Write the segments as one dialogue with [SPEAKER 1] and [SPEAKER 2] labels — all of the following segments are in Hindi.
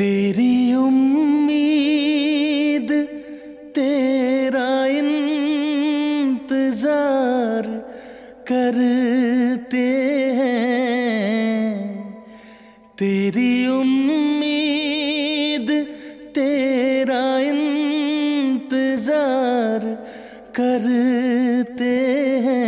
[SPEAKER 1] तेरी उम्मीद तेरा इंतजार करते हैं। तेरी उम्मीद तेरा इंतजार करते हैं।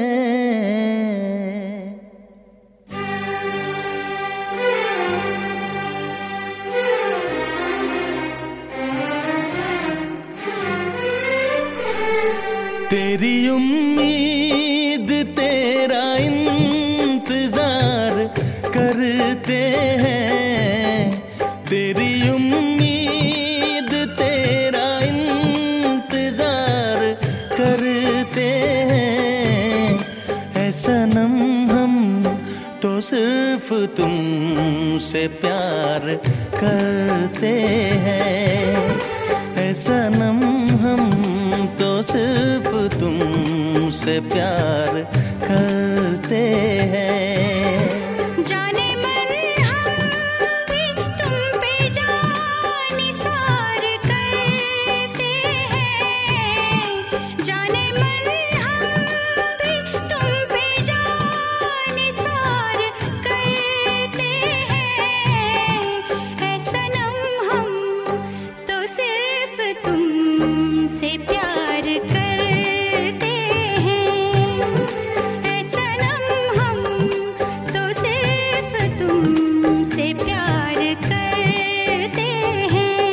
[SPEAKER 1] तेरी उम्मीद तेरा इंतजार करते हैं। तेरी उम्मीद तेरा इंतजार करते हैं। ऐ सनम हम तो सिर्फ तुमसे प्यार करते हैं। ऐ सनम हम तो सिर्फ तुमसे प्यार करते हैं।
[SPEAKER 2] जाने मन हम भी तुम पे जान निसार करते हैं। जाने मन हम भी तुम पे जान निसार करते हैं। ऐ सनम हम तो सिर्फ तुमसे प्यार करते हैं। ऐ सनम हम तो सिर्फ तुमसे प्यार करते हैं।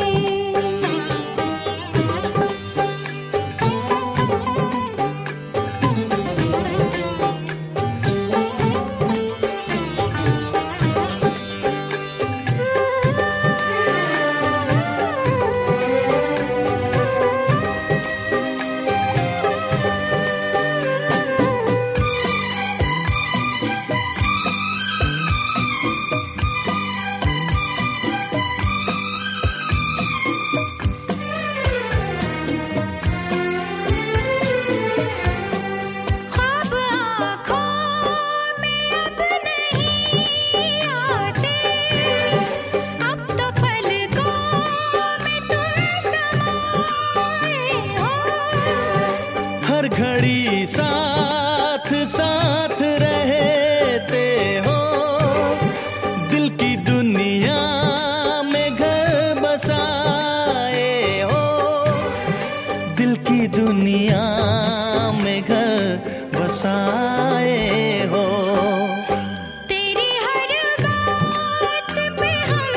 [SPEAKER 2] ख्वाब आँखों में अब नहीं आते। अब तो पलकों में तुम समाए हो।
[SPEAKER 1] हर घड़ी साथ साथ रहते हो। दिल की दुनिया में घर बसाए हो। दिल की दुनिया में घर बसाए हो।
[SPEAKER 2] तेरी हर बात पे हम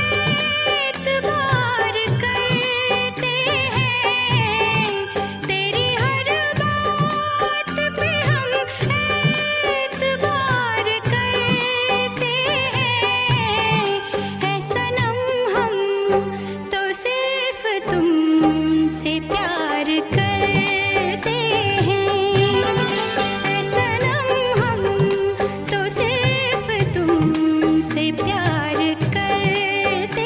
[SPEAKER 2] एतबार करते हैं। तेरी हर बात पे हम एतबार करते हैं। ऐ सनम हम तो सिर्फ तुमसे प्यार करते हैं। ऐ सनम हम तो सिर्फ तुमसे प्यार करते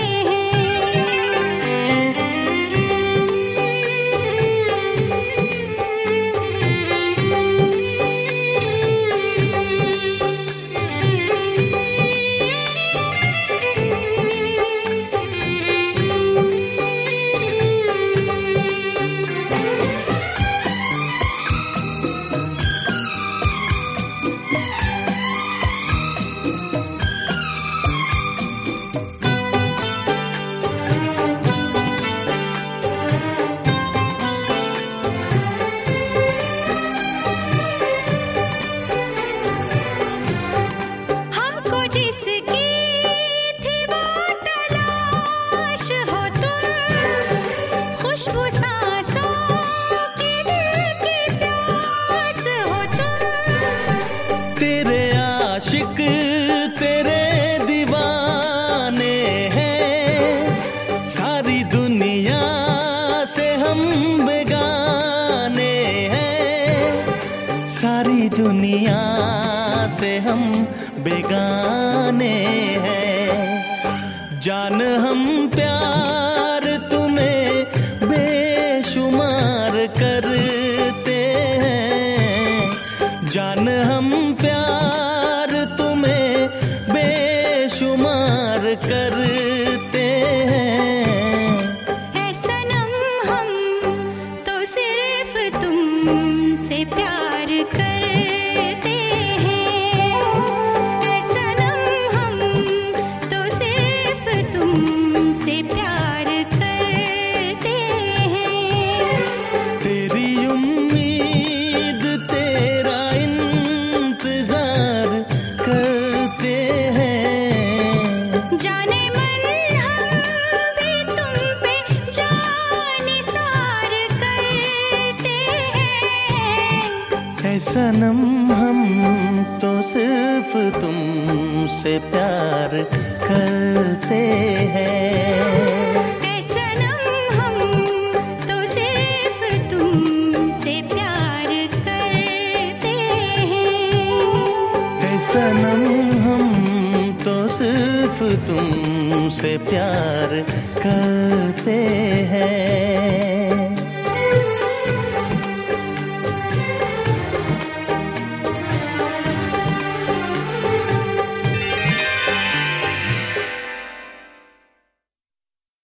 [SPEAKER 2] हमको जिसकी थी वो तलाश हो तुम। खुशबू सांसों की दिल की प्यास हो तुम।
[SPEAKER 1] तेरे आशिक तेरे दीवाने हैं। सारी दुनिया से हम बेगाने हैं। सारी दुनिया से हम बेगाने हैं। जान हम प्यार तुम्हें बेशुमार करते हैं। जान हम प्यार तुम्हें बेशुमार करते सनम हम तो सिर्फ तुमसे प्यार करते हैं।
[SPEAKER 2] ऐ सनम हम तो सिर्फ तुमसे प्यार करते हैं।
[SPEAKER 1] ऐ सनम हम तो सिर्फ तुमसे प्यार करते हैं।